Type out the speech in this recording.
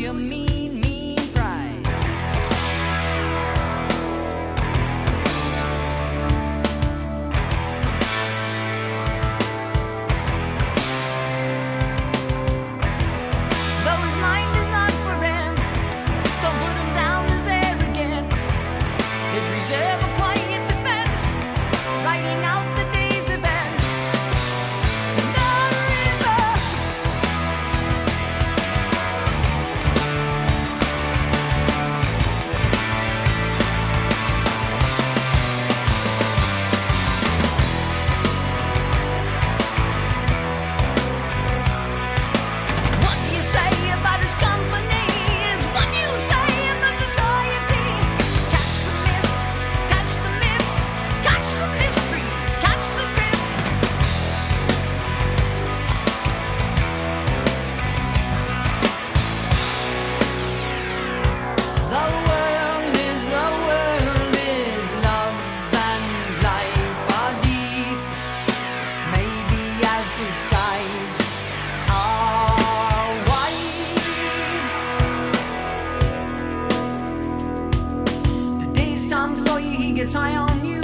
your mean, mean pride. Though his mind is not for him, don't put him down as arrogant. His reserve a quiet defense, writing out the day's events. The river. What do you say about his company is what you say about society. Catch the mist, catch the myth, catch the mystery, catch the riff. The world is love and life are deep. Maybe as the skies are wide. The day's Tom Sawyer, he gets high on you.